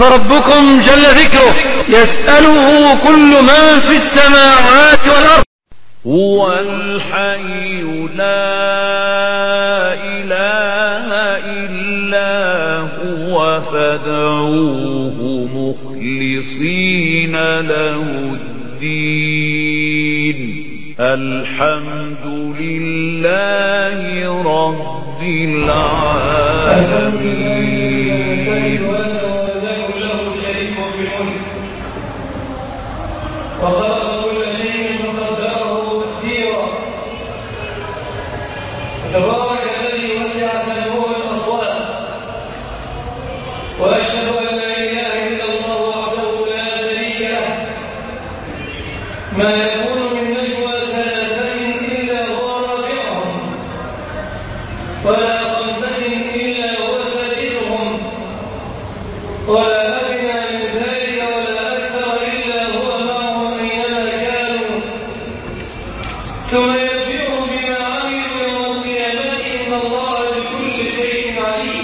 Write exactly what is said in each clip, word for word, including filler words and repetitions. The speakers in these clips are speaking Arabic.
فربكم جل ذكره يسأله كل من في السماوات والأرض. هو الحي لا إله إلا هو فادعوه مخلصين له الدين الحمد لله رب العالمين. وخلق كل شيء فقدره تقديرا. تبارك الذي وسع سمعه الاصوات. واشهد ان لا اله الا الله وحده لا شريك له. ما يكون من نجوى ثلاثه الا هو رابعهم ولا خمسه الا هو سادسهم ولا ادنى من ذلك ولا اكثر الا هو معهم اينما كانوا ثم ينبئهم بما عملوا يوم القيامه ان الله بكل شيء عليم.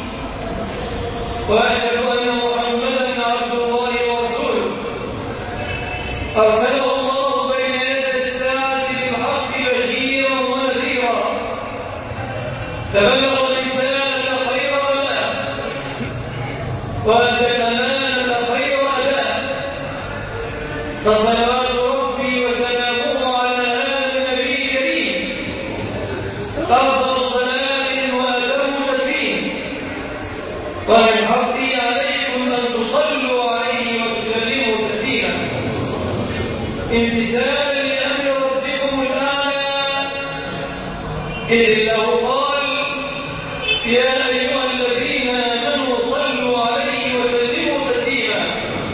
واشهد ان محمدا عبد الله ورسوله ارسله الله بين يدي الساعه بالحق بشيرا ونذيرا فبلغ الرساله خير بلاغ وادى الامانه خير اداء فصلوات ربي وسلامه على هذا النبي الكريم افضل صلاه واتم تسليم. ومن حقي عليكم ان تصلوا عليه وتسلموا تسليما امتثالا لامر ربكم الاعلى اذ له قال يا ايها الذين امنوا صلوا عليه وسلموا تسليما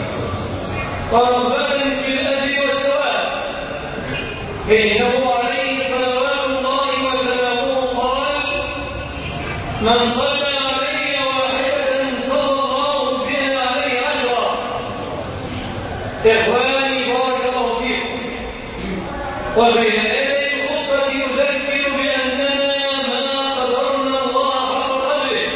وربنا بالاجر والثواب فانه عليه صلوات الله وسلامه قال من صلى علي واحده صلى الله بها عليه عشرا. اخواني بارك الله فيكم. وبين يدي الخطبه نذكر باننا ما قدرنا الله حق قدره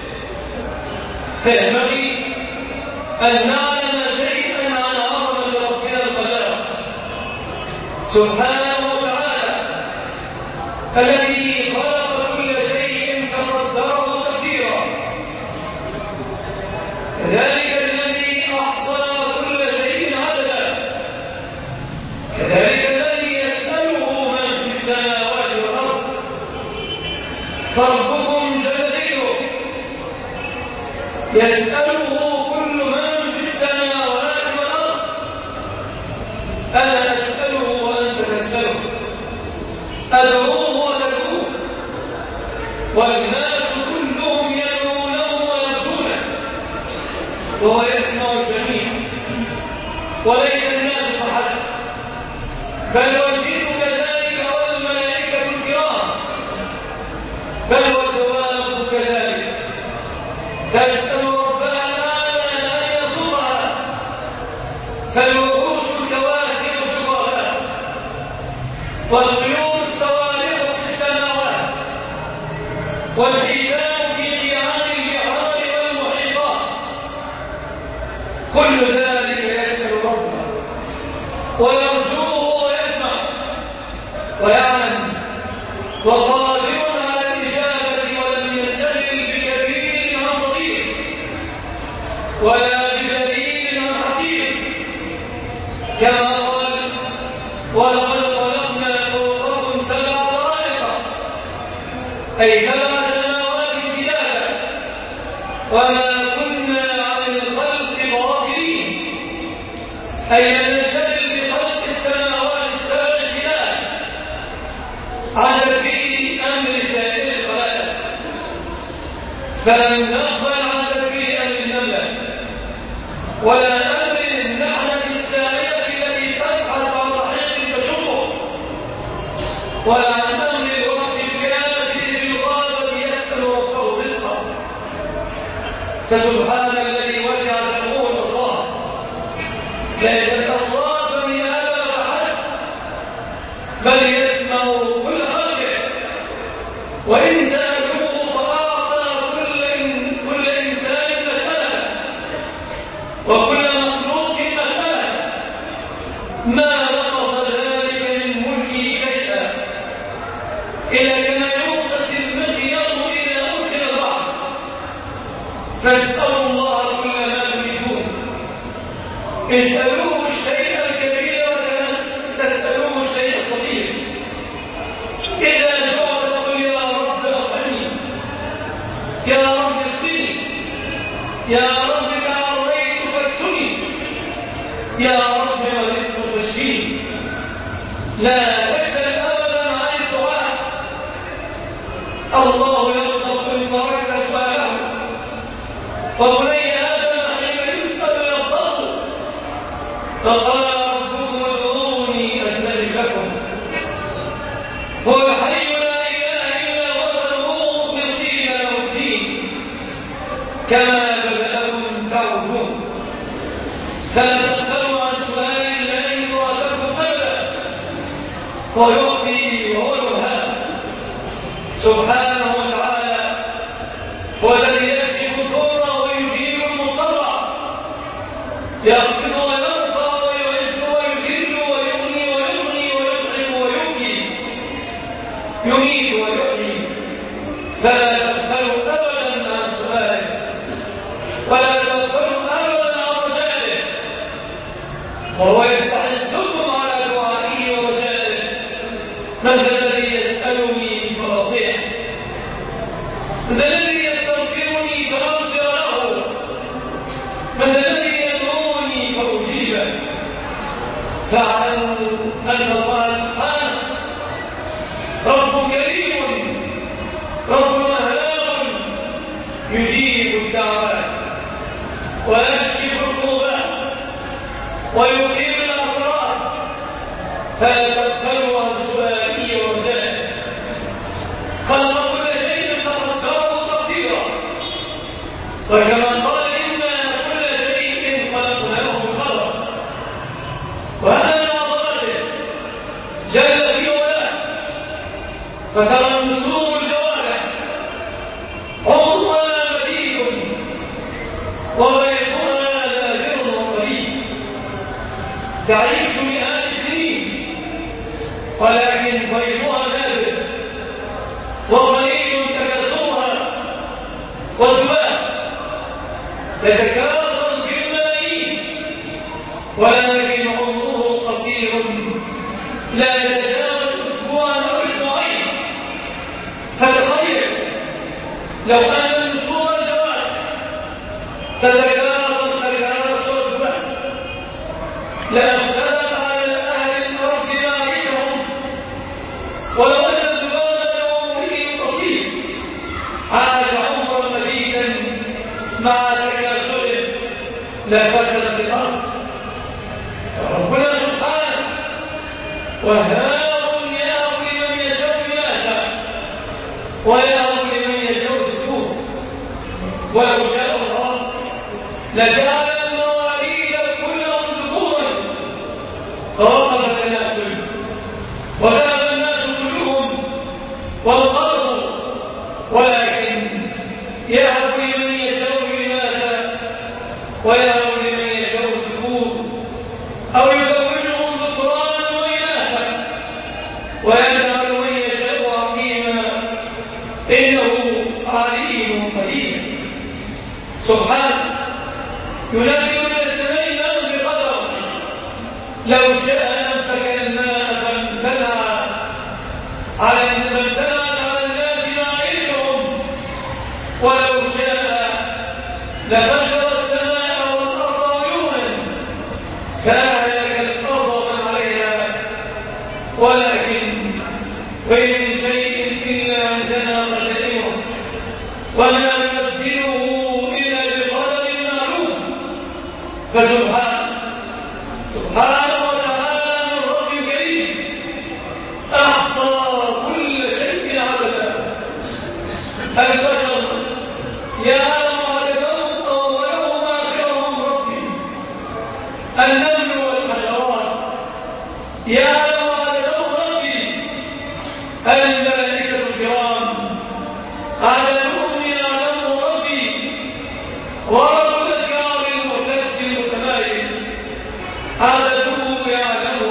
فينبغي ان نعلم شيئا عن عظمه ربنا الخلاق سبحانه وتعالى الذي خلق كل شيء فقدره تقديرا. كذلك الذي احصى كل شيء عددا. كذلك الذي يسأله من في السماوات والأرض فربكم جل ذكره يسأله كل من في السماوات والأرض. أنا أسأله وأنت تسأله أدعوه وتدعوه والناس كلهم يدعونه ويرجونه وهو يسمع الجميع وليس الناس فحسب بل والجن كذلك والملائكة الكرام بل والدواب كذلك تسأل ربها تعالى أن يرزقها فالوحوش الكواسر في الغابات والطيور الصوارخ في السماوات والحيتان في قيعان البحار والمحيطات كل ذلك يسأل ربه ويرجوه ويسمع ويعلم وقادر على الإجابة ولم ينشغل بكبير عن صغير ولا بجليل عن حقير كما قال ولقد خلقنا فوقكم سبع طرائق أي سبع سماوات شدادا وما كنا عن الخلق غافلين أي لم ننشغل بخلق السماوات السبع شداد على تدبير أمر سائر الخلائق فلم نغفل عن تدبير أمر النملة ولا أمر النحلة السائلة التي تبحث عن رحيق تشقه ولا عن أمر الوحش الكافر في الغابة يسأل ربه رزقه. فسبحان الذي وسع سمعه الأصوات ليست أصوات بني آدم فحسب بل يسمع كل خلقه وإن سألوه فأعطى كل, إن كل إنسان مسألة ما نقص ذلك من ملكي شيئا إلا كما ينقص المخيط إلى أنس البحر. فاسألوا الله كل ما تريدون، اسألوه الشيء الكبير ولا تسألوه الشيء الصغير. إذا جعت تقول يا رب أطعمني، يا رب اسقني، يا رب تعريت فاكسني، يا رب مرضت فاشفيني. لا تكسل أبدا عن الدعاء. الله يغضب إن تركت سؤاله، وبني آدم حين يسأل يغضب. فقال ربكم ادعوني أستجب لكم. هو الحي لا إله إلا هو فادعوه مخلصين له الدين كما بدأكم تعودون. فلا تغفلوا عن سؤال الله واتقوا أبدا، ويعطي وهو الوهاب سبحانه وتعالى. هو الذي يكشف الضر ويجيب المضطر، يخفض ويرفع ويعز ويذل ويغني ويغني ويطعم ويبكي، يميت ويحيي. فلا تغفلوا أبدا عن سؤاله، ولا تغفلوا أبدا عن رجائه. وهو يستحثكم على دعائه ورجائه. من ذا الذي يسألني فأطيعه؟ من ذا الذي يستغفرني فأغفر له؟ من ذا الذي يدعوني فأجيبه؟ فاعلموا أن الله سبحانه رب كريم، رب وهاب، يجيب الدعوات ويكشف الكروبات ويقيم الأثرات. فلا تغفلوا عن سؤاله ورجائه. خلق كل شيء فقدره تقديرا، وكما قال إنا كل شيء خلقناه بقدر. وهذا من عظمته جل في علاه. فترى نسور الجوارح عضوها مليك وغيرها نادر وقليل، تعيش مئات السنين ولكن بيضها نادر وقليل تكاثرها والذباب يتكاثر في الملايين، ولكن عمره قصير لا يتجاوز اسبوعا او اسبوعين. فتخيل لو ان نسور الجوارح تتكاثر تكاثر الذباب لافسدت على اهل الارض معيشهم. ولو ان الذباب بعمره قصير عاش عمرا مديدا مع تكاثره لفسدت الارض. ربنا سبحانه وهاب يهب لمن يشاء إناثا ويهب لمن يشاء الذكور. ولو شاء الله لجعل المواليد كلهم ذكورا فوقف التناسل وذهب الناس كلهم وانقرضوا، ولكن يهب لمن يشاء إناثا ويهب لمن يشاء الذكور، أو يزوجهم ذكرانا وإناثا ويجعل من يشاء عقيما، إنه عليم قدير. سبحانه ينزل من السماء ماء بقدر، لو شاء أمسك الماء فامتنع على فامتنعت على الناس معيشهم، ولو شاء لفجر السماء والأرض عيونا فأهلك الأرض من عليها. ولكن وإن من شيء إلا عندنا خزائنه وما ننزله إلا بقدر معلوم. فسبحانه سبحانه وتعالى الرب الكريم أحصى كل شيء عددا. البشر يعلم عددهم أولهم وآخرهم ربي. النمل والحشرات يعلم عددهم ربي. الملائكة الكرام عددهم يعلم ربي. ورب الأشجار المعتز المتمايل عدده يعلم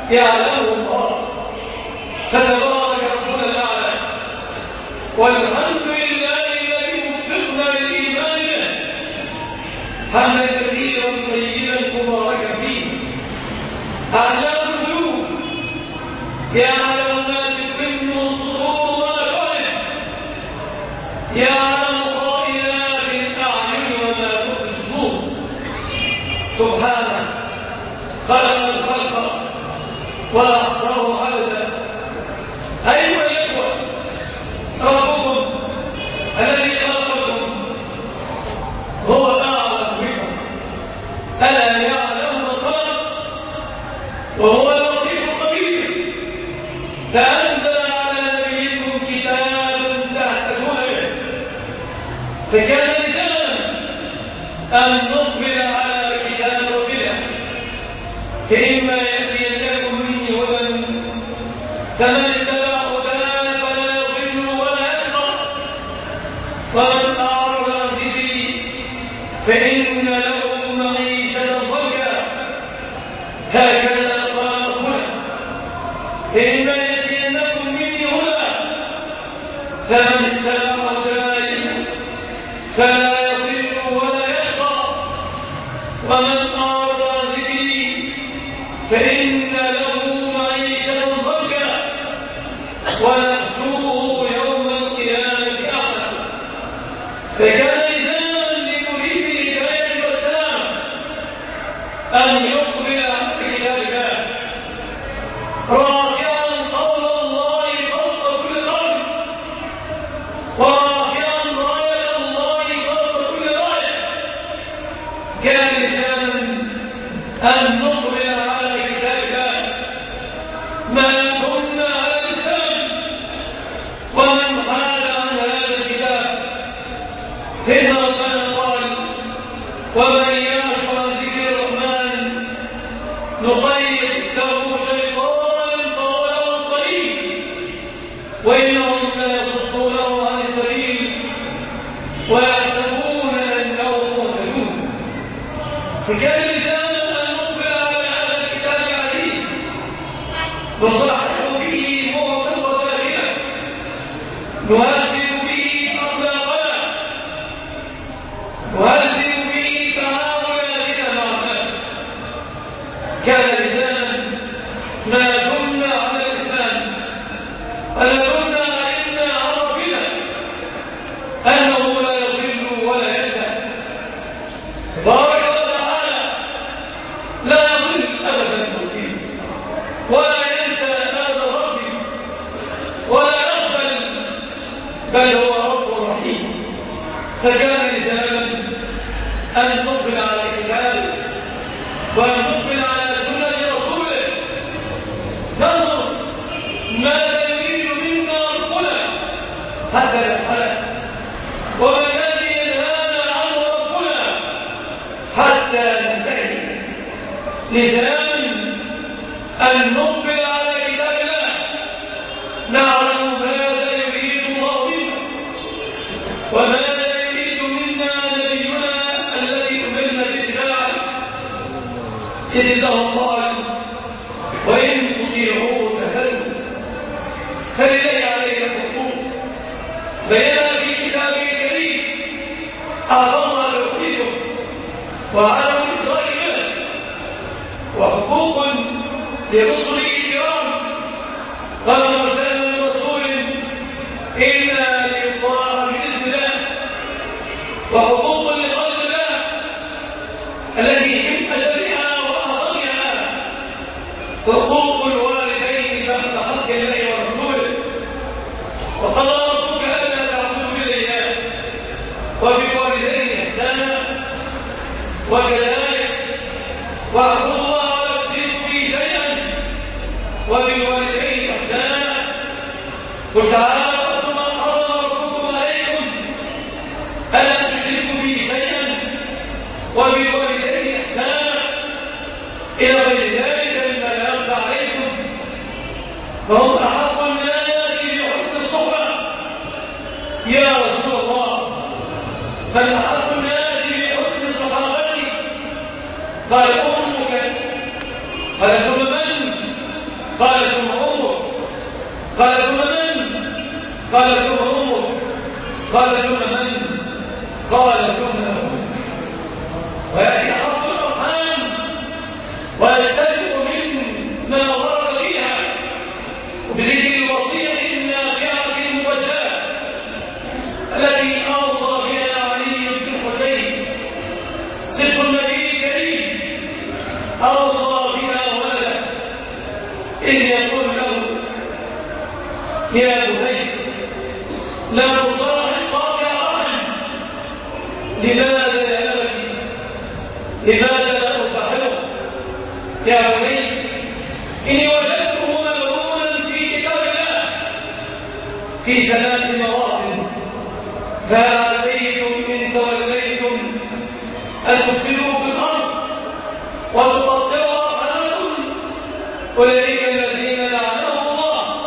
يعلمه الله. فتبارك ربنا الأعلى، والحمد لله الذي وفقنا للإيمان حمدا كثيرا طيبا مباركا فيه. أعلم القلوب، يعلم ما تكن الصدور وما تعلن، يعلم خائنات الأعين وما تخفي الصدور. سبحانه خلق الخلق وأحصاه عددا. أيها الإخوة، ربكم الذي خلقكم هو أعلم بكم، ألا يعلم من خلق وهو اللطيف الخبير. فأنزل على نبيكم كتابا تهتدون به، فكان لزاما أن نقبل على كتاب ربنا. فإما يأتينكم مني هدى فمن اتبع هداي فلا يضل ولا يشقى، ومن أعرض عن ذكري فإن له معيشة ضنكا. هكذا قال ربنا: فإما يأتينكم مني هدى فمن اتبع هداي فلا يضل ولا يشقى، ومن أعرض عن ذكري فإن له معيشة ضنكا ونحشره يوم القيامة أعمى. فكان لزاما لمريد الهداية والسلامة أن يقبل على كتاب الله رافعا قول الله فوق كل قول، ورافعا راية الله فوق كل راية. كان لزاما أن نقبل على كتاب الله ما كنا على الإسلام. ومن حاد عن هذا الكتاب فإن ربنا قال: ومن يعش عن ذكر الرحمن نقيض له شيطانا فهو له قريب، وإنهم ليصدونه عن السبيل ويحسبون أنهم مهتدون. فكان لزاما أن نقبل على هذا الكتاب العزيز نصحح به موعظة باكرة، نهذب به أخلاقنا، نهذب به تعاملاتنا مع الناس. كان لزاما ما دمنا على الإسلام أن كنا علمنا عن ربنا أنه لا يضل ولا ينسى تبارك وتعالى، لا يضل أبدا مسلم ولا ينسى هذا ربي ولا يغفل، بل هو رب رحيم. فكان لزاما أن نقبل على كتابه وأن نقبل على سنة رسوله، ننظر ماذا يريد منا ربنا حتى نفعله، وما الذي ينهانا عنه ربنا حتى ننتهي. لزاما أن نقبل على كتاب الله نعلم ماذا يريد الله منا وماذا يريد منا نبينا الذي أمرنا باتباعه. إذ الله قال: وإن تطيعوه تهتدوا. فلله علينا حقوق بينها في كتابه الكريم، أعظمها توحيده وأعلم إسرائيله، وحقوق لرسله الكرام. وما أرسلنا من رسول إلا ليطاع بإذن الله، وحقوق لخلق الله التي من أشرها وأعظمها حقوق الوالدين بعد حق الله ورسوله. وقضى ربك ألا تعبدوا إلا إياه وبالوالدين إحسانا، وكذلك واعبدوا الله ولا تشركوا به شيئا وبالوالدين إحسانا. قل تعالى: واتقوا ما حرم ربكم عليكم ألا تشركوا به شيئا وبالوالدين إحسانا إلى غير ذلك مما لا يرضى عليكم، فهم أحق الناس بحسن الصحبة. يا رسول الله، بل أحق الناس بحسن صحابتي. قال: أمك. قال: ثم من؟ قال ثم أمك قال ثم من قال ثم أمك قال ثم من قال ثم أمك ويأتي حرف الأرحام ويستلق مما ورد فيها وبذكر الوصية النافعة الموجهة التي أوصى بها علي بن الحسين صدق النبي الكريم أوصى بها ولده إذ يقول له يا بني لا تصاحب قاطع رحم لماذا يا أبتي لماذا لا أصاحبه يا بني إني وجدته ملعونا في كتاب الله في ثلاث مواطن فعسيتم إن توليتم أن تفسدوا في الأرض وتقطعوا أرحامكم أولئك الذين لعنهم الله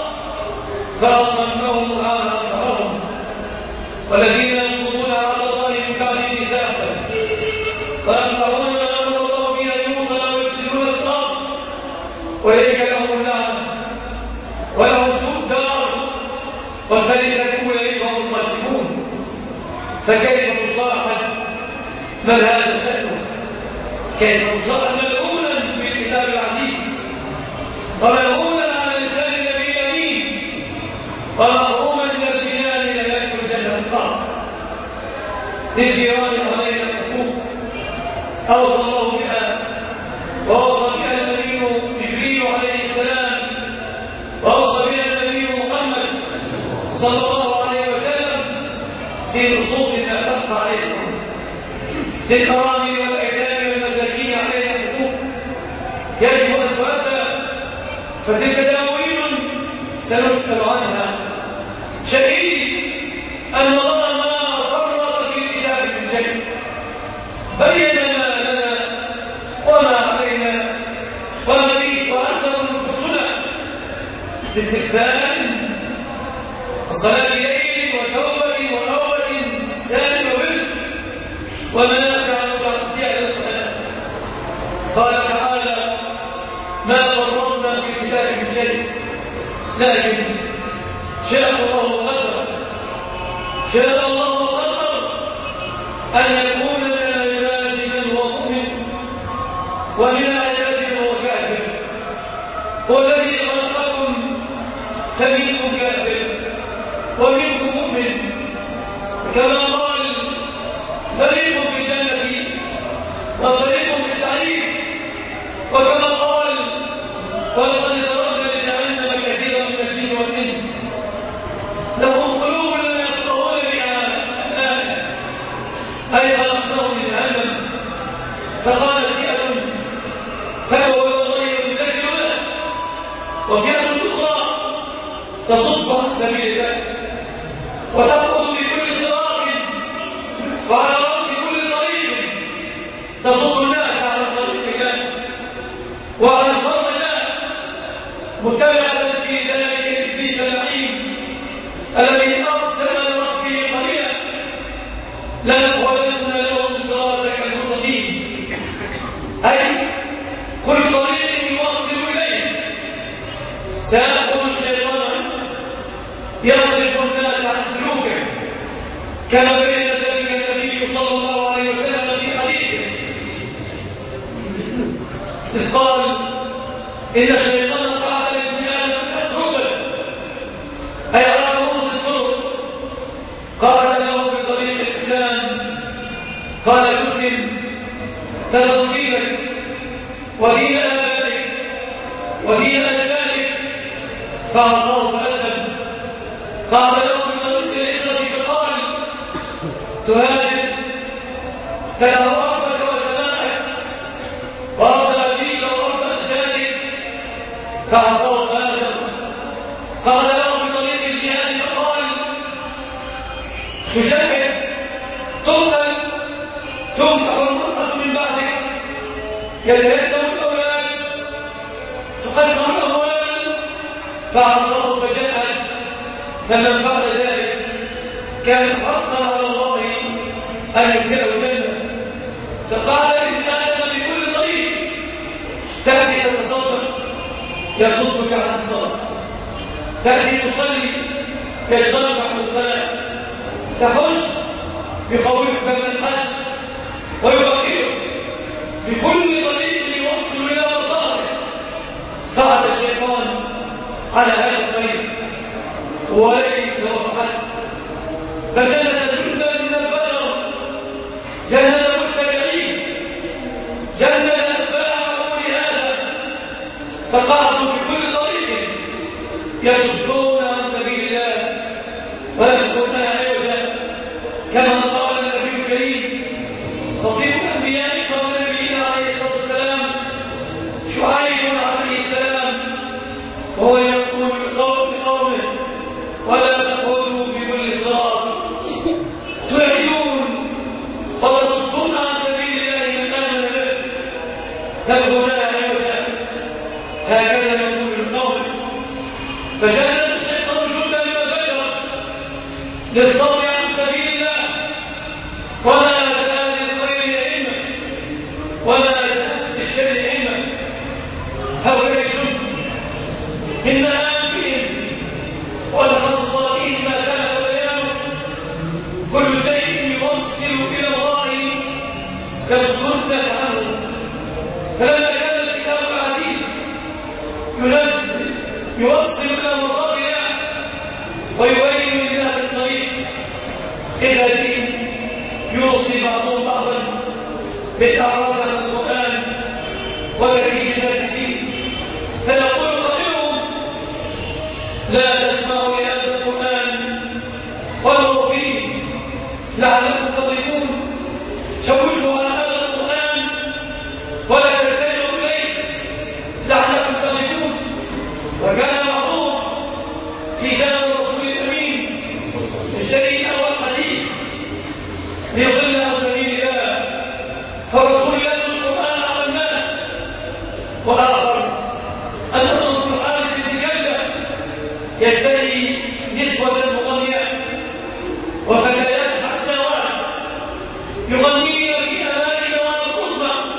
فأصمهم وأبصرهم والذين ينقضون عهد الله من بعد ميثاقه ويقطعون ما أمر الله به أن يوصل ويفسدون الأرض أولئك لهم اللعنة ولهم سوء الدار وذلك أولئك هم الخاسرون فكيف تصاحب من هذا شأنه كيف تصاحب ملعونا في الكتاب العزيز وملعونا على لسان النبي الأمين ومحروما من الجنان لا يدخل جنة القرب للجيران علينا الحقوق أوصى الله بها ووصى بها النبي جبريل عليه السلام ووصى بها النبي محمد صلى الله عليه وسلم في نصوص ما تقع عليكم للأرامل والأيتام والمساكين عليها حقوق يجب أن تؤدى فتلك دواوين سنسأل عنها شهيد أن الله ما فرط في الكتاب من شيء بين ما لنا وما علينا وما به وأنه نفوسنا باستخدام وصلاة ليل وتوبة وأوبة سالم وبر ومنافع مترجع للصلاة قال تعالى ما فرطنا في الكتاب من شيء لكن شاء الله وقدر شاء الله وقدر أن يكون من العباد من هو مؤمن ومن العباد من هو كافر هو الذي خلقكم فمنكم كافر ومنكم مؤمن كما قال فريق في الجنة وفريق في السعير وكما قال ولقد ضربنا لجهنم كثيرا من الجن والإنس لهم قلوب لا يفقهون بها الآن أي خلقناهم لجهنم فقال فئة تدعو إلى الله وتذكرنا وفئة أخرى تصد عن سبيل الله وتقعد بكل صراط وعلى رأس كل طريق تصد الناس على طريق الله وعلى شر الله متبعة في ذلك إبليس اللعين الذي أقسم لربه قليلا لنقعدن لهم صراطك المستقيم أي كل طريق يوصل إليه سيكون الشيطان يصرف الناس عن سلوكه كما بين ذلك النبي صلى الله عليه وسلم في حديثه إذ قال إن الشيطان قعد لابن آدم أتركه أي على رؤوس الطرق قال له بطريق الإسلام قال تسلم ترى دينك ودين آبائك ودين أجدادك فعصاه فأسلم قال له بطريق الهجرة فقال تهاجر ترى ربك وسماعك وأرض أبيك وأرض أجدادك فعصاه فأسلم قال له بطريق الجهاد فقال تجاهد تقتل تنكح المرأة من بعدك يتهدم الأولاد تقسم الأموال فعصاه فجاهد فمن فعل ذلك كان حقا على الله أن يدخله الجنة فقال إن آدم بكل طريق تأتي تتصدق يصدك عن تأتي تصلي يشغلك عن الصلاة، تخش بقولك من الحج ويبخرك بكل طريق يوصل إلى مطاره. قعد الشيطان على هذا الطريق وليس هو فحسب، فجند جندا من البشر، جند متبعين، جند أتباعه لهذا، فقعدوا بكل طريق يصدون عن سبيل الله ويأخذون عوجا، كما قال النبي الكريم خطيب الأنبياء قبل نبينا عليه الصلاة والسلام شعيب عليه السلام، وهو يقول لقومه ولا تقولوا بكل صراط تعجون وتصدون عن سبيل الله من آمن به تبغون عوجا، هكذا يقول القوم. فجعل الشيطان جندا من البشر للصد عن سبيل الله، وما زال للخير علما وما زال للشر علما. هؤلاء الجند من مآمنهم ولخصائهم ما كان بيانه، كل شيء يوصل إلى الله يصدونك عنه. فلما كان الكتاب العزيز ينزل يوصل إلى مطارها ويبين لله الطريق، إذا دين يوصي بعضهم بعضا بالإعراض عن القرآن وبكية فيه، فيقول قائلهم لا تسمعوا لهذا القرآن والغوا فيه لعلكم تضلون، شوشوا على هذا القرآن ولا تستمعوا إليه لعلكم تضلون. وكان معروف في زمن الرسول الأمين الشريف أول حديث ليضل عن سبيل الله، فالرسول يتلو القرآن على الناس، وآخر أن الرسول الحارث بن كلب يشتري نسوة مغنية وفتيات حتى واحد يغنين في أماكن وأنفسنا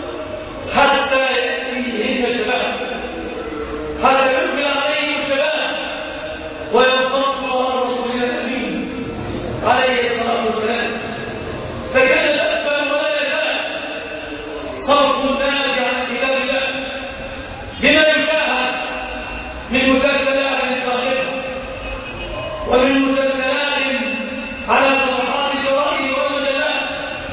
حتى يأتيهن الشباب، حتى يقبل عليهم الشباب وينطلقوا على الرسول الأمين عليه الصلاة والسلام. فكان الأكبر ولا يزال صرف الناس عن كتاب الله بما يشاهد من مسلسلات ساخرة ومن مسلسلات على صفحات الجرائد والمجلات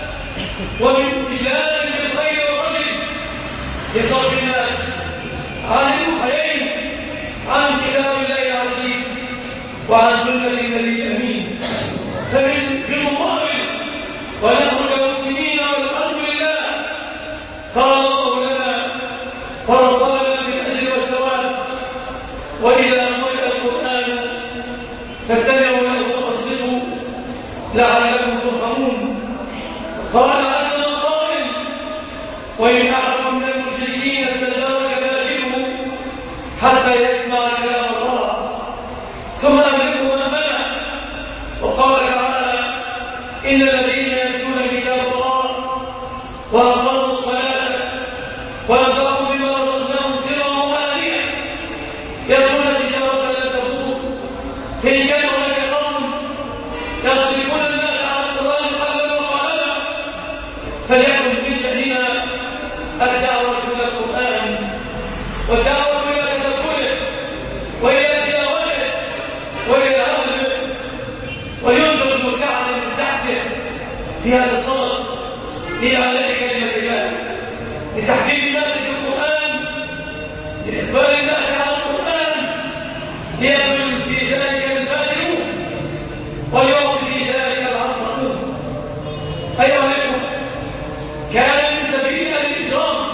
ومن إشهاد بالخير والرشد لصرف الناس عن الحيين عن كتاب الله العزيز وعن سنة النبي الأمين. فمن في المقابل ونحن كمسلمين والحمد لله قال الله لنا ورضانا بالأجر والثواب، وإذا قرئ القرآن فاستمعوا له وأنصتوا لعلكم ترحمون. قال عز من قائل وإن أحد من المشركين استجارك فأجره حتى يسمع كلام الله ثم أملكه أمانه. وقال تعالى إن الذين يتلون كتاب الله وأقاموا الصلاة وأنفقوا بما رزقناهم سرا وعلانية يرجون تجارة لن تبور فإن كانوا لك قوم يصرفون الناس على القرآن قلبا وقالبا فليكن من شأننا الدعوة إلى القرآن والدعوة إلى تدبره وإلى تلاوته وإلى أخذه، وينفق مساعدة من تحته في هذا الصدد لإعلاء كلمة الله، لتحبيب الناس في القرآن، لإقبال الناس على القرآن، ليأكل في ذلك الفاتحون وليعطي في ذلك العطاؤون. أيها الأخوة، كان من سبيل الإجرام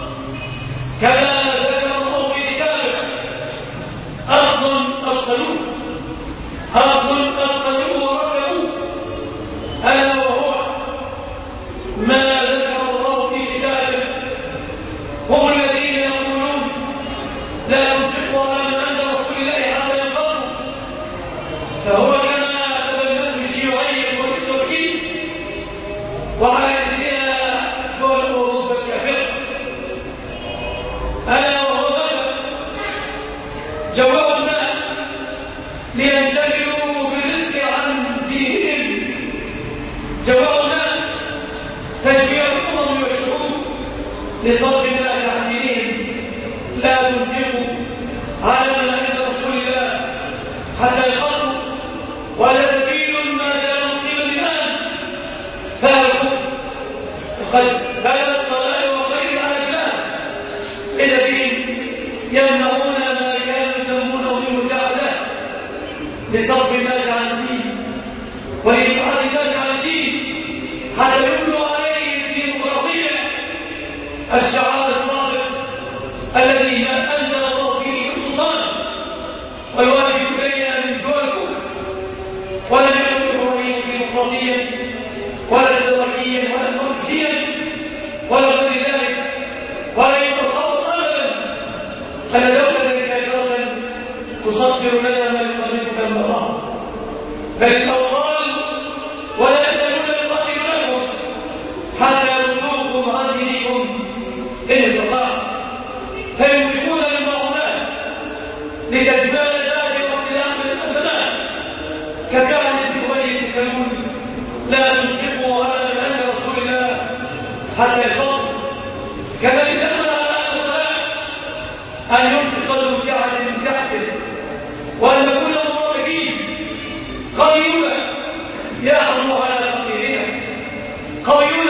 كما ذكر الله في كتابه أخذ أرسلوه أخذ أرسلوه وركبوه، ألا وهو ما ذكر الله في كتابه هم الذين يقولون لا ينفقوا على من عند رسول الله حتى ينقضوا، فهو كما تبنته الشيوعية والإسرائيل وعلى يدها دول أوروبا الكافرة. ألا وهو ماذا؟ جواب الناس لينشغلوا بالرزق عن دينهم. جواب الناس تشجيع الأمم والشعوب لصرف الناس عن دينهم. لا تنفقوا على من عند رسول الله حتى يقروا، ولا سبيل ما دام قيل الآن فهل الكفر وقد بلغ الضلال وخير على البلاد الذين يمنعون ما كانوا يسمونه بالمساعدات لصرف الناس عن الدين ولإبعاد الناس عن الدين حتى يبدو عليه الديمقراطية الشعار الصادق الذي أنزل الله فيه السلطان والواجب إلينا من دول الكفر، ولم يكن حريا ديمقراطيا ولا اشتراكيا ولا ماركسيا ولا غير ذلك، ولا يتصور ابدا ان دوله كافره تصدر لنا ما يقربنا من الله، بل الاوطان ولا يزالون يقاتلونكم حتى يردوكم عن دينكم ان استطاعوا، فيمسكون بالمعونات لتجمال ذلك واختلاف الازمات ككائن بوجه السلول. لا تنفقوا على من عند رسول الله حتى يفضل، كما يسمى على الصلاة أن ينفق المساعدة من تحته، وأن نكون مباركين قويون يعلم على فقيرنا، قويون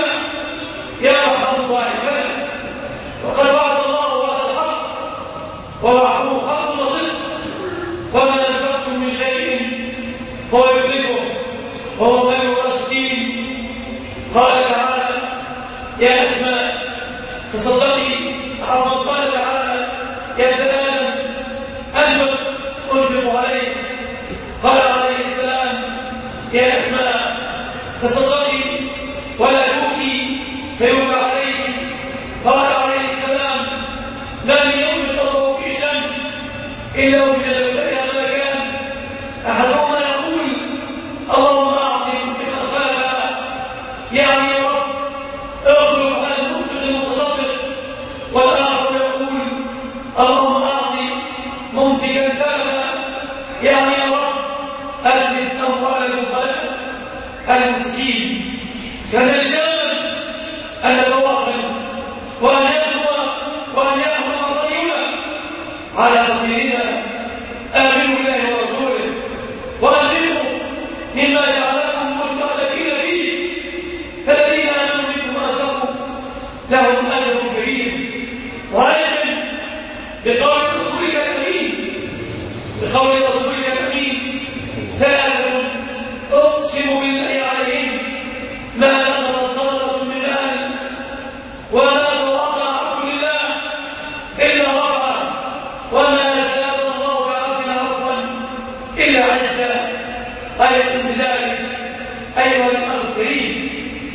يرحم ضعيفنا. وقد وعد الله وعد الحق ووعده حق وصدق، وما أنفقتم من شيء فهو يخلفه وهو غير راشدين. قال تعالى: يا أسماء تصدقي، أو قال تعالى: يا ابن آدم أنفق أنفق عليك. قال عليه السلام: يا أسماء تصدقي ولا تبكي فيبكى عليك. قال عليه السلام: ما من يوم تضرب في الشمس إلا وجد إليها مكان أحدهما يقول: اللهم أعطي ممن خلق، يعني يا رب اغفر عن المنفق المتصدق، والآخر يقول: اللهم أعطي ممسكا تلفا، يعني يا رب أجلس أموال الفقراء المسكين. فنلزم أن نتواصل وأن يقوى وأن يأمر طيبا على فقيرنا. آمنوا بالله ورسوله وأنفقوا مما جعلكم مستخلفين فيه، فالذين آمنوا منكم وأنفقوا لهم أجر كبير. وأيضا بقول رسولك الأمين، بقول رسولك الأمين: ثلاثة أقسم بالله عليهم ما نقصت صدقة من مال وما تواضع عبد لله إلا رفعه، وما زاد الله بعبد عفوا إلا عزا. أيضا بذلك أيها الأخ الكريم،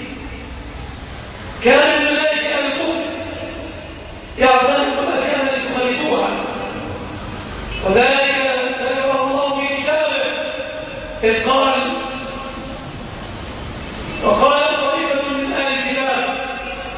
كان من الملائكة الكفر يعتنق الأديان التي تخالفوها، وذلك ذكره الله في كتابه إذ قال: وقال طائفة من أهل الكتاب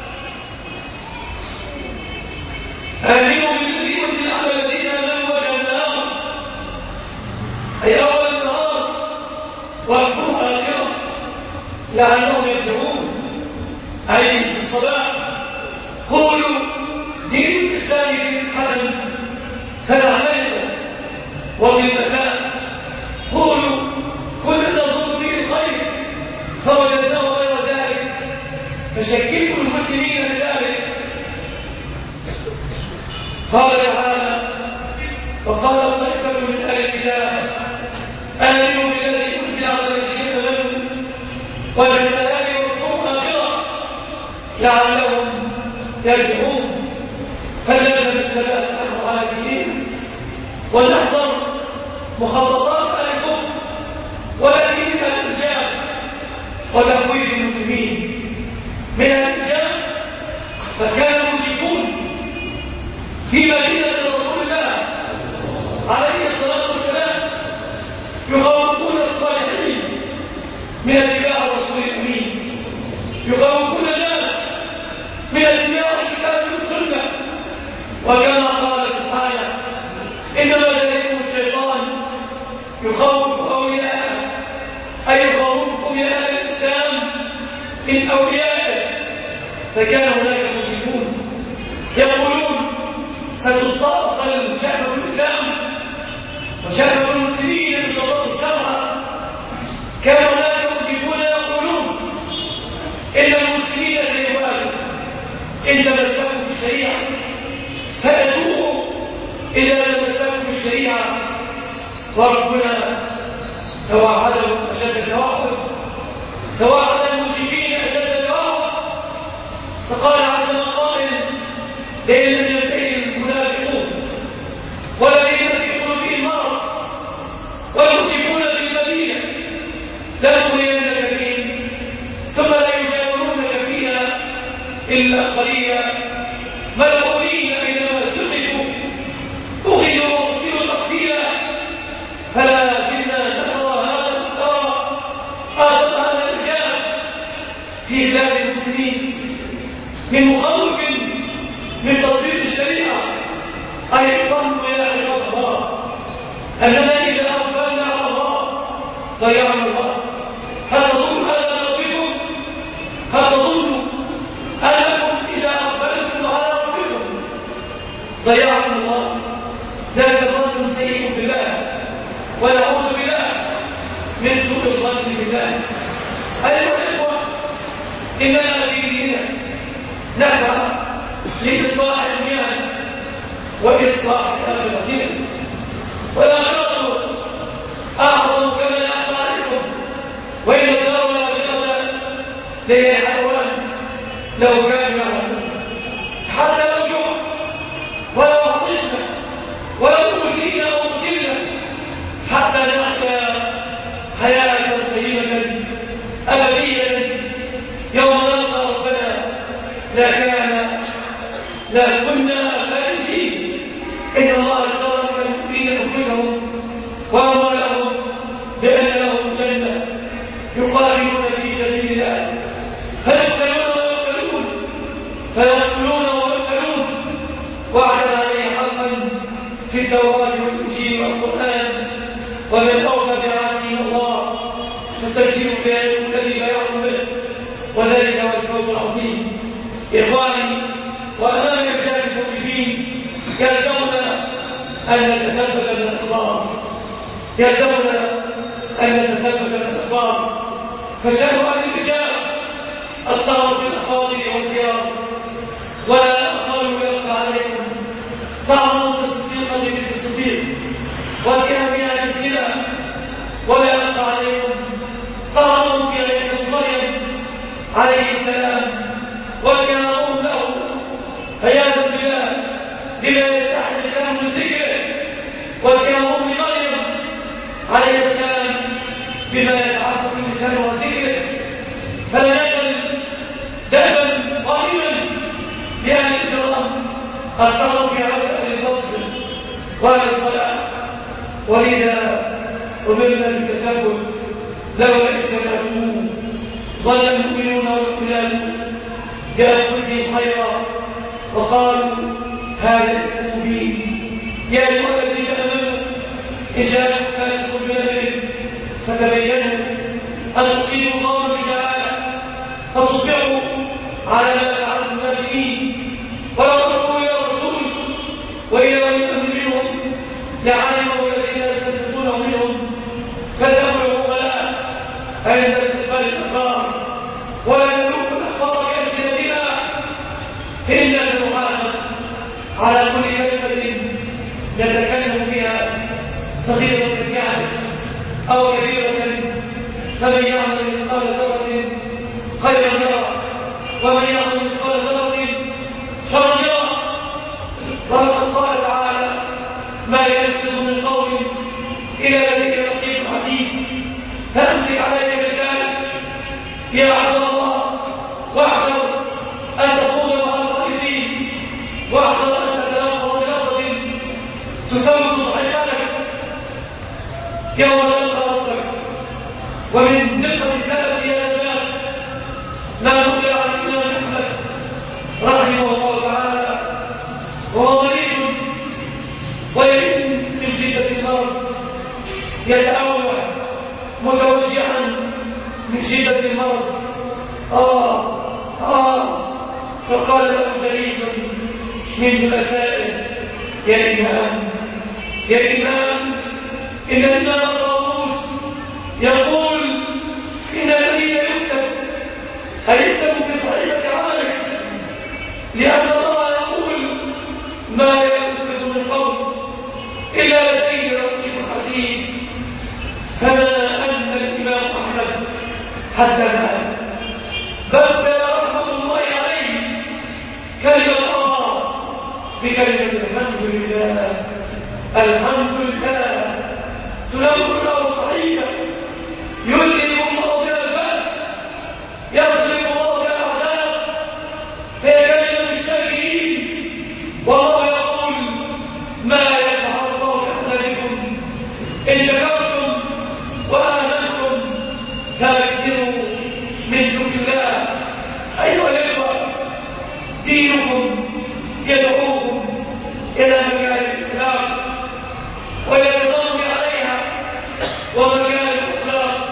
آمنوا بالذي أنزل على الذين آمنوا وجه النهار، أي أول النهار، واكفروا آخره لعلهم يرجعون، أي في الصباح قولوا دين الإسلام دين حسن سنعمله، وفي المساء قولوا كنا نظن به الخير فوجدناه غير ذلك فشككوا المسلمين بذلك. قال تعالى: وقال طائفة من أهل الكتاب آمنوا بالذي أنزل على الذين آمنوا وجه النهار واكفروا آخره لعلهم يرجعون. فلازم الثبات على المخالفين ونحذر مخططات أهل الكفر ولكن الإرجاء وتقويض المسلمين. من الإرجاء فكان المشركون في مدينة رسول الله عليه الصلاة والسلام يخوفون الصالحين من اتباع الرسول الأمين، يخوفون الناس من اتباع الكتاب والسنة. وكما قال سبحانه: إنما ذلكم الشيطان يخوف أولياءه أي يخوفكم يا أهل الإسلام من أوليائه. فكان هناك مشركون يقولون ستستأصل شأن الإسلام وشأن المسلمين بقضاء الشرع. كان هناك مشركون يقولون إن المسلمين سيفعلوا إن تمسكوا بالشريعة، سيسوءوا إذا تمسكوا بالشريعة. وربنا توعدهم أشد التوعد، توعد المشركين أشد التوعد، فقال عندما قائل لئن لم ينتهي المنافقون والذين في قلوبهم مرض والمشركون في المدينة لنغرينك بهم ثم لا يجاورونك فيها إلا قليلا ملعونين أينما سقطوا أخذوا وقتلوا تقتيلا. فلا زلنا نقرأ هذا القرار هذا هذا الإشاء في بلاد المسلمين من مخوف من تطبيق الشريعة. أي ظنوا يا عباد الله أننا إذا أقبلنا على الله ضيعنا الله. هل تظن هذا ربكم؟ هل تظنوا أنكم إذا أقبلتم على ربكم ضيعنا الله؟ ذاك ظن سيء بالله ونعوذ بالله من سوء الظن بالله. أيها الإخوة، إننا في ديننا نسعى لإصلاح المياه وإصلاح آخرتنا، والآخرة أعظم كما أعطاركم، وإن الدار الآخرة لهي الحيوان لو كانوا يعلمون. حتى لو جوع ولو عطشنا ولو أوتينا أو قتلنا حتى نحيا حياة طيبة أبدية يوم نلقى ربنا لا كان لا كنا فائزين. إن الله اشترى من المؤمنين أنفسهم وأموالهم بأن لهم جنة يقاتلون في سبيل الله فيقتلون ويقتلون فيقتلون ويقتلون وعدا عليه حقا في التوراة والإنجيل والقرآن. ومن أوفى بعهده من الله فاستبشروا بيوم الذي بايعتم به وذلك هو الفوز العظيم. إخواني، وأمام إرشاد المسلمين يلزمنا أن نتثبت من الأخبار، يلزمنا أن نتثبت من الأخبار. فشأن أهل الرجال الطرف في الأفاضل والخيار، ولا أقبل يلقى عليكم طعم الصديق بنت الصديق والكلام عن الزنا، ولا يلقى عليكم طعم في عيسى مريم عليه السلام وكلام له عياذا بالله بما يتحدث الكلام من ذكره، وكلام مريم عليه السلام بما يتعرف اللسان وذكره. فلا يزل دأبا قائما بأهل الكرام التعرف على أهل الفضل وأهل الصلاة. ولذا أمرنا بالتثبت لولا إذ سمعتموه ظن المؤمنون والمؤمنات بأنفسهم خيرا وقالوا هذا الإفك مبين. يا أيها الذين آمنوا إن جاءكم فاسق بنبأ فتبينوا أن تصيبوا قوما بجهالة فتصبحوا على ما فعلتم نادمين. ولا تركوا إلى الرسول وإلى ولي الأمر منهم لعلموا الذين يستنبطونه منهم فاتقوا العقلاء عند استقبال الأخبار ولا نلوك الأخبار بألسنتنا، فإنا سنحاسب على كل كلمة نتكلم بها صغيرة كانت أو كبيرة. فمن يعمل مثقال ذرة خيرا يرى ومن يعمل مثقال ذرة شرا يرى. ولقد قال تعالى ما يلفظ من قول إلا لديه رقيب عتيد. فأمسك عليك لسانك يا عبد الله واحذر أن تقول مع الخائفين، واحذر أن تتلقى بلفظ تسوق صحيفتك يوم تلقى ربك. ومن دقة السلف يا شباب ما نقل عن الإمام أحمد رحمه الله تعالى وهو مريض ويئن من شدة المرض يتأوه متوجعا من شدة المرض. آه آه فقال له جليس من جلسائه: يا إمام يا إمام، إن الإمام طاووس يقول إن الذي يكتب أيكتب بصحيفة عملك، لأن الله يقول: ما يلفظ من قول إلا لديه رقيب عتيد. فما أن الإمام أحمد حتى مات بدل رحمة الله عليه كلمة الله بكلمة الحمد لله. الحمد لله تنور له صحيفة يلهم الله بها البأس، يصرف الله بها العذاب، في كلمة الشاكرين. والله يقول: ما يفعل الله بأحسابكم إن شكرتم وآمنتم فاكثروا من شكر الله. أيها الإخوة، دينكم يدعوكم إلى مكان الإسلام وإلى النظام عليها ومكان الأخلاق.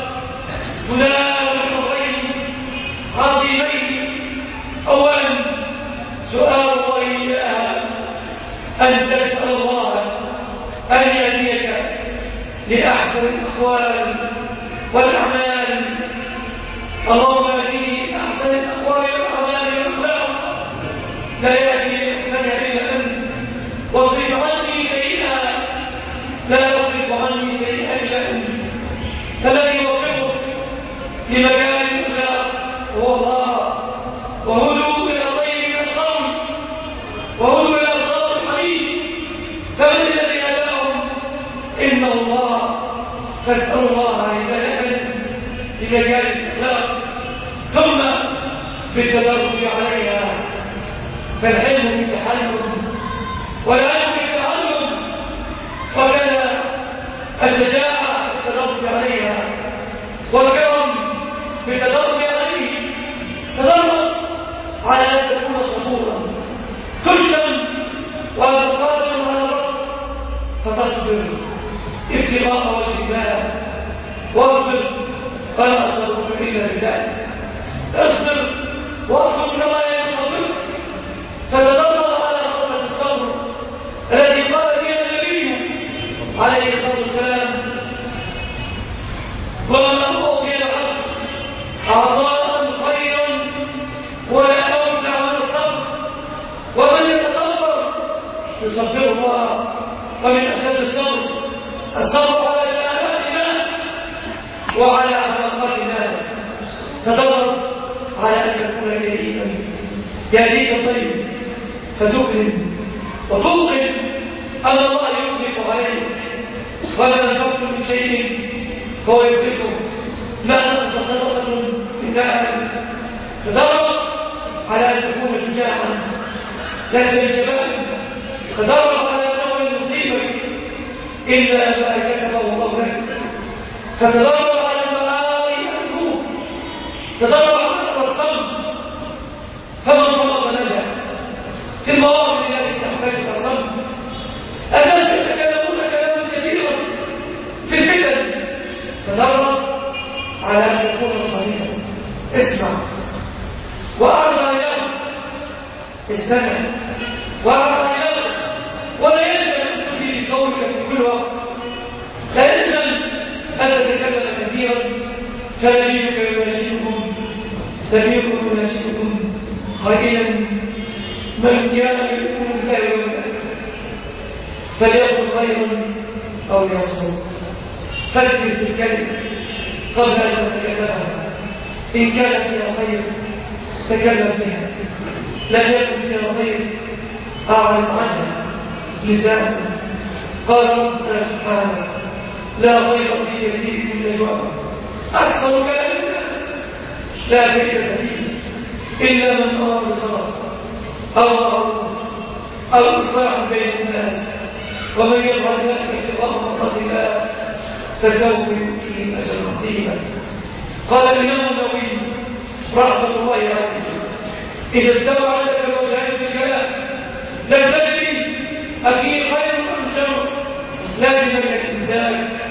هناك أمرين عظيمين: أولا سؤال الله إياها، أن تسأل الله أن يهديك لأحسن الأقوال والأعمال. اللهم اهدني لأحسن الأقوال والأعمال والأخلاق، لا يهدي لأحسنها إلا أنت. واصرف عني سيئها، لا يصرف عني سيئها إلا أنت. فالذي يوفقك لمكان الأخلاق هو الله. وهدوا إلى طيب من القول، وهدوا إلى صراط الحميد. فمن الذي هداهم؟ إن الله. فاسألوا الله هداية لمكان الأخلاق، ثم بالتدرب عليها. فالعلم بالتحلم والعلم بالتعلم، وكان الشجاعة بالتدرب عليها، والكرم بالتدرب عليه. تدرب على أن تكون صبورا، تسلم وأن تقاتل على الرب، فتصبر ابتغاء وجه الله. واصبر فلا أصبرك إلا بالله. اصبر واطلب من الله أن يصبرك. فتدرب على خطة الصبر الذي قال فيها النبي عليه الصلاة والسلام: ومن أوتي العبد عطاء خيرا ولا أوسع من الصبر، ومن يتصبر يصبر الله. ومن أشد الصبر الصبر على شهادات الناس وعلى أخلاقات الناس. تدرب على أن تكون كريما، يأتيك الطيب فتكرم وتوقن أن الله يصرف عليك، وما أنفقت من شيء فهو يخلفه، ما نقص صدقة من مال. تدرب على أن تكون شجاعا ذات الجبال. تدرب على أنه لن يصيبك إلا ما كتبه الله لك. فتدرب على المعاصي الذنوب. تدرب على الصمت، فمن صمت نجا. في المواقف التي تحتاج إلى صمت، الناس يتكلمون كلاما كثيرا في الفتن. تدرب على أن تكون صميتا. اسمع وأعرض عن الأمر، استمع وأعرض عن الأمر. ولا يلزم أن تفيد قولك في كل وقت، لا يلزم أن تتكلم كثيرا. فنبيك يناشدكم نبيكم يناشدكم قليلا: من كان يؤمن بالله واليوم الآخر فليقل خيرا أو ليصمت. فكر في الكلمة قبل أن تتكلمها. إن كان فيها خير تكلم بها، لم يكن فيها خير أعلم عنها لسانا. قال ربنا سبحانه: لا خير في كثير من نجواهم أكثر كلام الناس لا فائدة فيه إلا من أمر بصدقة أو معروف أو إصلاح بين الناس، ومن يفعل ذلك ابتغاء مرضات الله فسوف يؤتيه أجرا عظيما. قال الإمام النووي رحمة الله عليه: إذا استوى لك الوجهين في الكلام لم تدري أفيه خير أم شر، لازم من الإنسان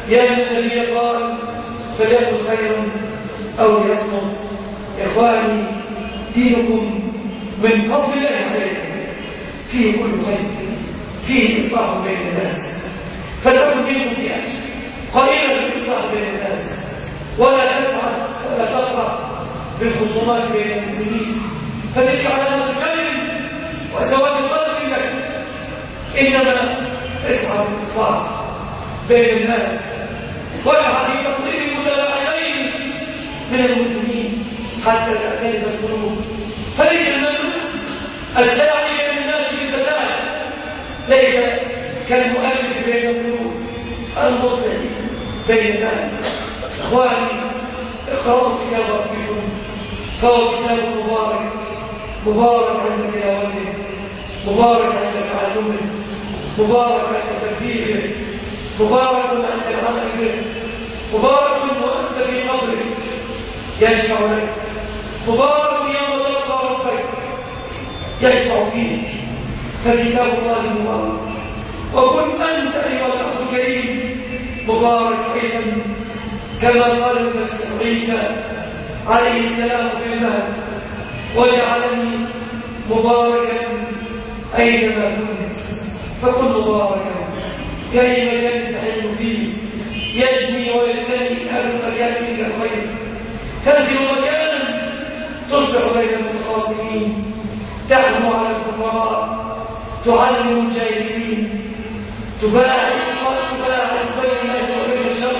يا النبي قال فليقل خيرا أو ليصمت. يا إخواني دينكم من فضل الله عليكم فيه كل خير، فيه إصلاح بين الناس، فتكن منكم فيها قليلا بالإصلاح بين الناس، ولا تسعد ولا تفرح بالخصومات بين المؤمنين فتجعل علامة خير وزوال قلب لك، إنما اسعى بالإصلاح بين الناس واسعى في تطوير المتلاعبين من المسلمين حتى تأتلف القلوب. فليس الممنوع الساعي بين الناس بالفساد، ليس كالمؤلف بين القلوب المصلح بين الناس. اخواني اقرأوا كتاب ربكم فهو كتاب مبارك، مبارك عند تلاوته، مبارك عند تعلمه، مبارك عند تبديله، مبارك عند العمل به، مبارك وانت في قبرك يشفع لك، مبارك يوم تلقى ربك يشفع فيك. فكتاب الله مبارك، وكن انت ايها الاخ الكريم مبارك ايضا كما قال المسيح عيسى عليه السلام في المهد وجعلني مباركا اينما كنت. فكن مباركا في اي مكان تحل فيه، يجني ويجتني اهل المكان منك الخير، تنزل مكانا تصبح بين المتخاصمين، تحنو على الفقراء، تعلم الجاهلين، تباعد تباعد بين الناس وبين الشر،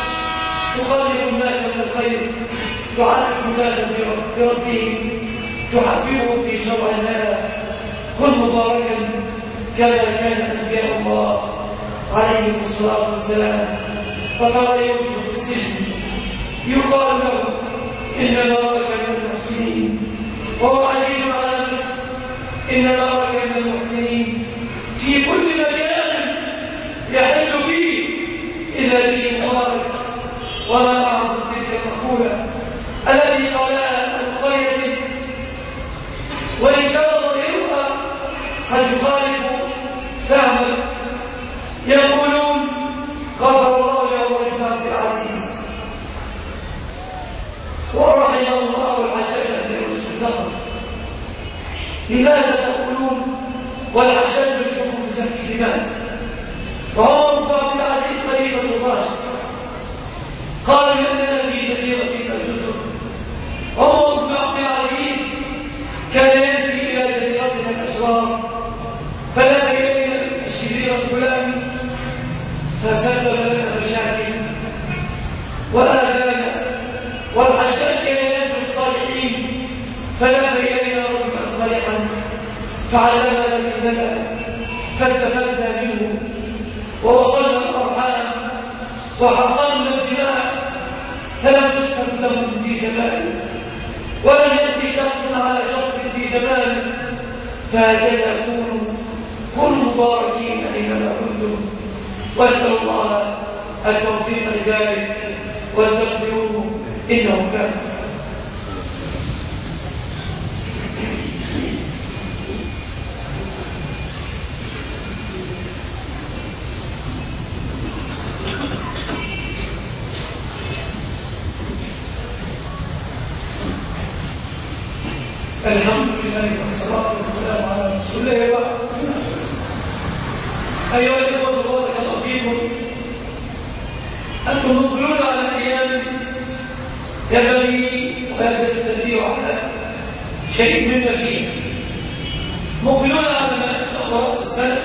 تقرب الناس من الخير، تعرف الناس بربهم، تحببهم في شرع الله. كن مباركا كما كان انبياء الله عليهم الصلاه والسلام. فقال يوسف في السجن يقال له ان نراك من المحسنين، وهو عزيز على مصر، ان نراك من المحسنين في كل مكان يحل فيه اذا به مبارك. وما اعظم تلك المقوله التي قالها القريه وان كان ظاهرها قد يخالف فهما، يقولون غفر الله له عبد العزيز ورحم الله الحشاش بن يوسف الثقفي. لماذا تقولون والحشاش يشرب بسفك دماء وعمر بن عبد العزيز خليفه الله؟ قالوا اننا في جزيره الجزر. عمر بن عبد العزيز كان ينفي الى جزيرتنا الاشرار فلا الينا الشرير الفلاني فسبب لنا مشاكل واذانا، والحشاش كان ينفي الصالحين فلا الينا رجلا صالحا فعلمنا الذي فاستفدنا منه ووصلنا الارحام وحققنا الدماء فلم تشهد لهم في زمانه ولم يأتي شخص على شخص في زمانه. فهكذا كونوا كونوا مباركين اينما كنتم، واسألوا الله التوفيق لذلك واستغفروه انه كان. الحمد لله والصلاة والسلام على رسول الله وبعد. أيها الإخوة بارك الله فيكم، أنتم مقبلون على أيام ينبغي وهذا التنبيه على شيء مما فيه، مقبلون على ما أسأل رأس السنة،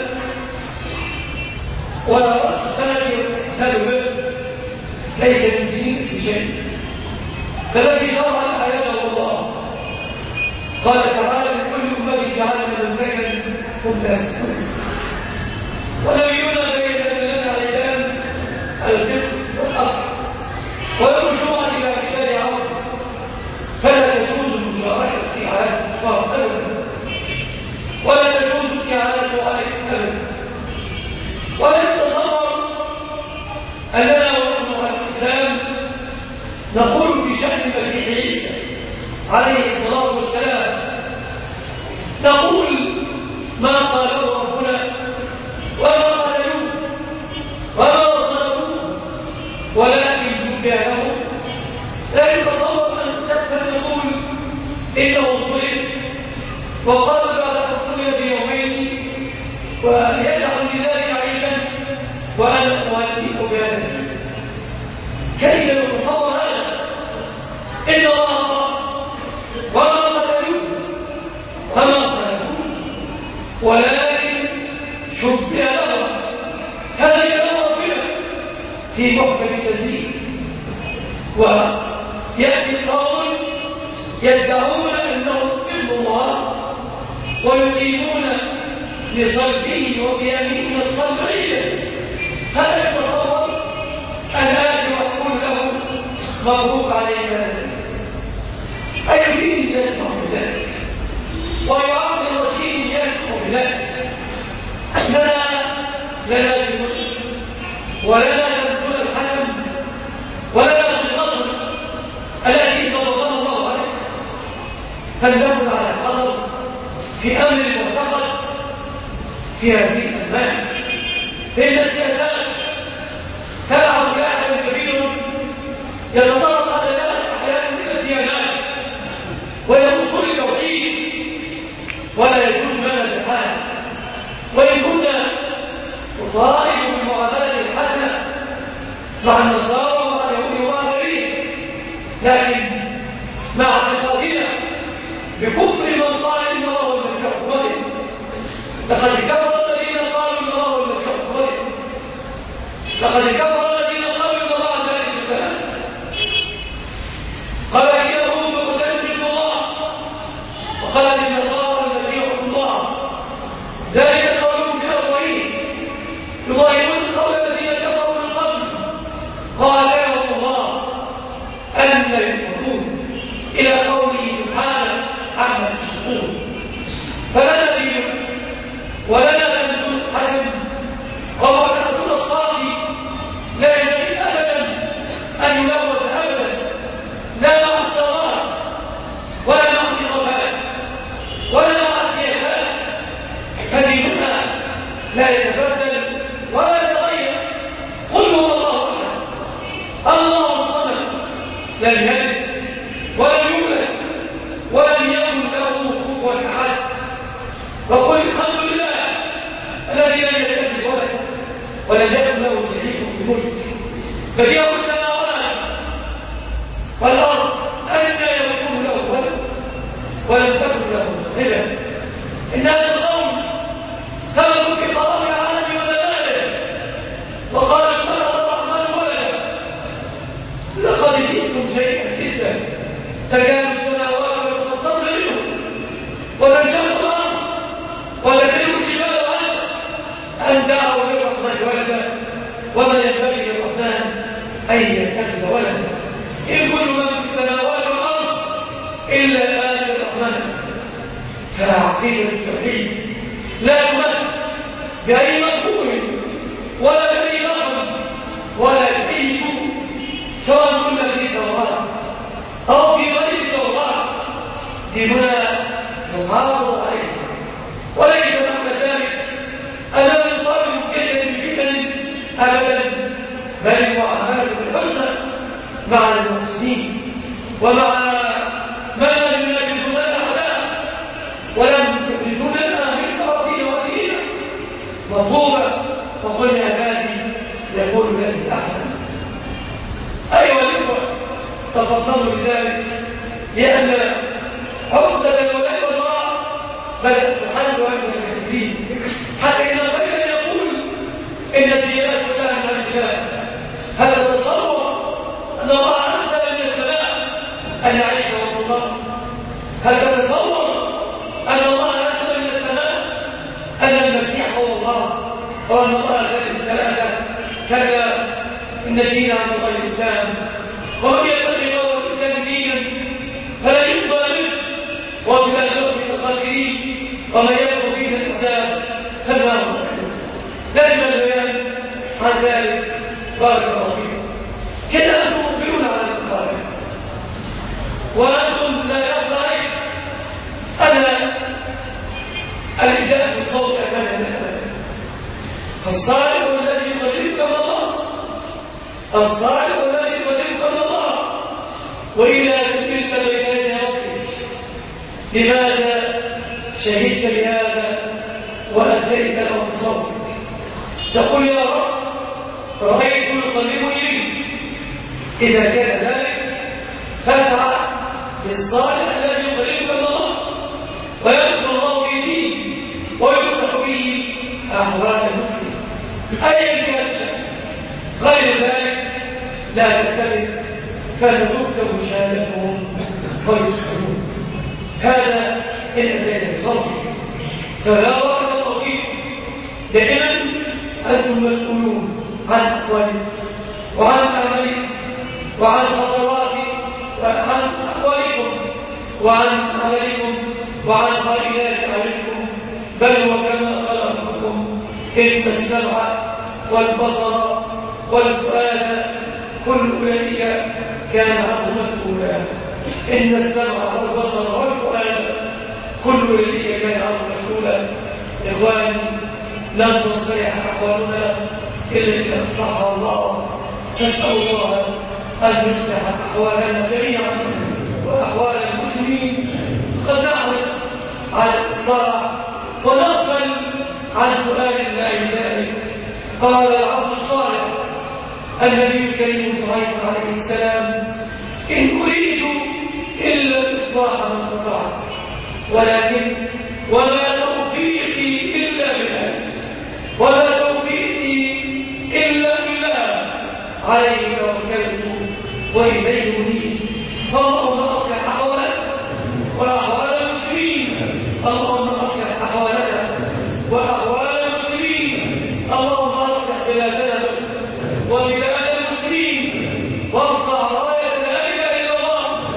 ولا رأس السنة يحسن به ليس من دين في شيء، فالذي شرع الحياة والله قال تعالى لكل أمة جعلنا منسكا هم ناسكون. ونبينا بين لنا عيدان الفقه والأصل والرجوع إلى كتاب عرض، فلا تجوز المشاركة في عادة الكفار أبدا، ولا تجوز في عادة عليهم أبدا. ولا نتصور أننا ونحن على الإسلام نقول في شأن المسيح عيسى عليه الصلاة والسلام، نقول ما قاله ربنا وما قالوه وما وصلوه شبه له، لا يتصور أن تفهم يقول إنه ظلم وقال بعد أن بيومين ويجعل لذلك عيبا وأنا أهدئ بهذا. كيف يتصور هذا؟ إن الله وما قتلوه وما صلبوه ولكن شبه له. هذا كلام ربنا في محكم التنزيل. ويأتي قوم يدعون أنهم ابن الله ويقيمون لصلبه وقيامه من الصلب عيدا. هذا يتصور أن آتي وأقول له مبروك عليك هذا. أي دين يسمع بذلك ويعامل رشيد يسمع بذلك. لنا لنا بالمسلم ولنا تبدون الحسن ولنا بالنصر الذي صلى الله عليه. فندمنا على الحضر في أمر معتقد في هذه الأزمان، فإن السياسات تلعب لعبا كبيرا يتطرق على أحيانا من الديانات ويقول كل توحيد ولا يجوز لنا الجهاد. وإن كنا نطالب بالمعاملة الحسنة مع النصارى ومع اليهود ومع غيرهم، لكن مع اعتقادنا بكفر من قال إن الله هو المسيح ابن مريم. لقد كفر الذين قالوا إن الله هو المسيح ابن مريم. لقد كفر الذين قالوا إن الله عز وجل قال اليهود وسلم ابن الله وقالت النصارى المسيح ابن الله. ذلك قولهم بأفواههم يضاهئون قول الذين كفروا من قبل قال لهم الله أن يؤمنون إلى قوله سبحانه عما يشركون. فلنا دين ولنا بنت حسن وهو بنت الصافي لا يمكن أبدا أن يلوث أبدا، لا مع الضرات ولا مع الضربات ولا مع السياسات. فديننا لا يتبدل ولا يتغير. قل هو الله أحد الله الصمد لم يلد ولم يولد ولم يكن له كفوا أحد. وقل الحمد لله الذي لم يتخذ ولدا ولم يكن له شريك في الملك بديع السماوات والأرض أنى يكون له ولد ولم تكن له صاحبة. إن هذا القوم سبب في خراب العالم وزمانه وقال اتخذ الرحمن ولدا. لقد جئتم شيئا جدا تكاد السماوات تتفطرن منه وتنشق الأرض وتسير الجبال والأرض أن دعوا للرحمن ولدا وما ينبغي للرحمن أن يتخذ ولدا. إن كل من في السماوات والأرض إلا آتي الرحمن. فعقيدة التوحيد لا تمس بأي مفهوم ولا بأي لفظ ولا بأي سوء، سواء كنا في توراة أو في غير توراة. ديننا نحافظ عليه وليس معنى ذلك أننا نطالب بفتن بفتن أبدا، بل المعاملة بالحسنى مع المحسنين ومع من لم يجدون الأعداء ولم يخرجوننا من أراضينا وأهلنا مطلوبة. وقل يا عبادي يقول الذي أحسن. أيها الإخوة تفضلوا بذلك لأن عقدة الولاء والبراء بدأت تحل عند الكثيرين، حتى إن غير يقول إن الديانات كلها من العباد. هل تتصور أن الله أنزل من السماء أن يعيش رب الله؟ هل تتصور أن الله أنزل من السماء أن المسيح هو الله وأن الله ذلك الثلاثة؟ كلا إن الدين عند الله الإسلام ومن يتبع غير الإسلام دينا فلن يقبل منه وفي الآخرة من الخاسرين ومن يكفر به الإسلام فالنار موعده. لازم البيان عن ذلك. بارك الله فيكم. كده أنتم مقبلون على الانتخابات وأنتم لا يخفى عليكم أن الإجابة بالصوت أمام الانتخابات. فالصالح الذي يقدمك الله الصالح الذي يقدمك لماذا شهدت بهذا وأتيت له بصوتك؟ تقول يا رب رأيت يقربني منك. إذا كان ذلك فاسعى بالصالح الذي يقربك الله ويدخل الله به ويفتح به أحوال المسلم أيا كان شأنه. غير ذلك لا تكتب فستكتب شهادتهم ويسحبون. هذا إن أتيت بصوتك فلا بارك الله فيكم. دائما أنتم مسؤولون عن أقوالكم وعن أعمالكم وعن خطواتكم وعن أقوالكم وعن عملكم وعن خالدات أعمالكم. بل وكما قال ربكم إن السمع والبصر والفؤاد كل أولئك كان عنه مسؤولا. إن السمع والبصر والفؤاد كل أولئك كان عنه مسؤولا. إخواني لن تصلح أحوالنا إلا إذا أصلحها الله. نسأل الله أن يصلح أحوالنا جميعا وأحوال المسلمين. قد نعرف على الإصلاح ونغفل عن سؤال الله ذلك. قال العبد الصالح النبي الكريم صلى عليه السلام إن أريد إلا الإصلاح ما استطعت ولكن وما توفيقي إلا بالله وما توفيقي إلا بالله عليه توكلت وإليه أنيب. فاللهم أصلح أحوالنا وأحوال المسلمين. اللهم أصلح أحوالنا وأحوال المسلمين. اللهم أصلح بلادنا وبلاد المسلمين وارفع راية لا إله إلا الله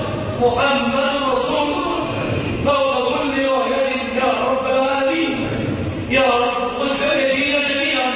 محمد رسول الله فوق كل راية يا رب العالمين. يا رب خذ بأيدينا جميعا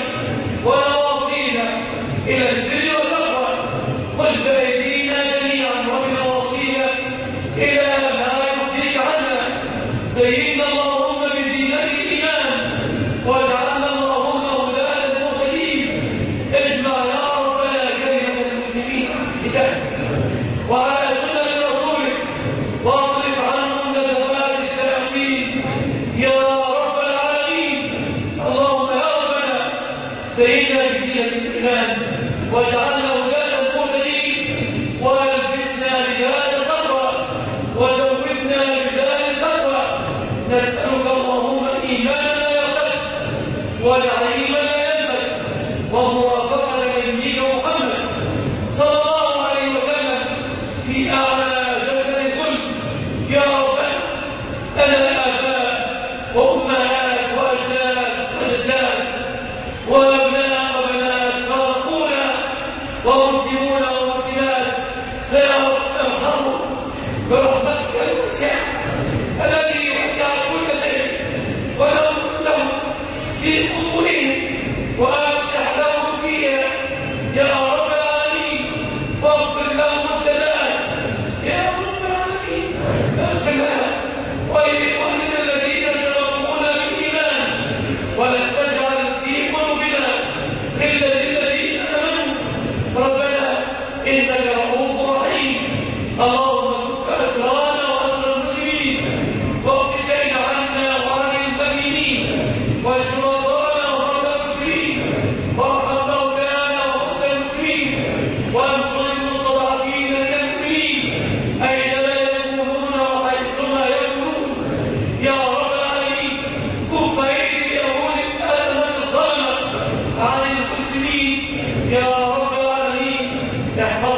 ونواصينا إلى البر والتقوى. خذ بأيدينا جميعا وبنواصينا إلى ما يرضيك عنا. زينا اللهم بزينة الإيمان واجعلنا اللهم هداة المهتدين. اجمع يا ربنا كلمة المسلمين على كتابك وعلى سنة رسولك واصرف عنهم ندوات الشياطين يا رب العالمين. اللهم يا ربنا زينا بزينة الإيمان واجعلنا هداة المهتدين والفتنا بهذا التقوى وزودنا بذلك التقوى. نسألك اللهم إيمانا يقظ ونعيما ينفذ ومرافقة نبيك محمد صلى الله عليه وسلم في أعلى جبل الخلد. يا ربنا أنا آباء وأمهات وأجداد وجدات وأبناء وبنات فرقونا ومسلمون ومسلمات فيا رب ارحمهم برحمتك الواسعة التي وسعت كل شيء ولهم لهم في قبورهم وأفسح لهم فيها يا رب العالمين. واغفر لهم السلام يا رب العالمين. اغفر لنا ولإخواننا الذين سبقونا بالإيمان ولا تجعل في قلوبنا غلا للذين آمنوا. ربنا إنك رؤوف رحيم. اللهم فك أسرانا وأسر المسلمين واغفر دين عنا وعن المدينين واشف مرضانا ومرضى المسلمين وارحم موتانا وموتى المسلمين وانصر المستضعفين من المؤمنين أينما يكونون وحيثما يكونون. يا رب العالمين كف أيدي اليهود الألمة الظلمة عن المسلمين. يا رب العالمين احفظ